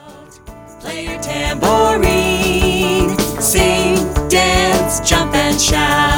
Play your tambourine, sing, dance, jump and shout.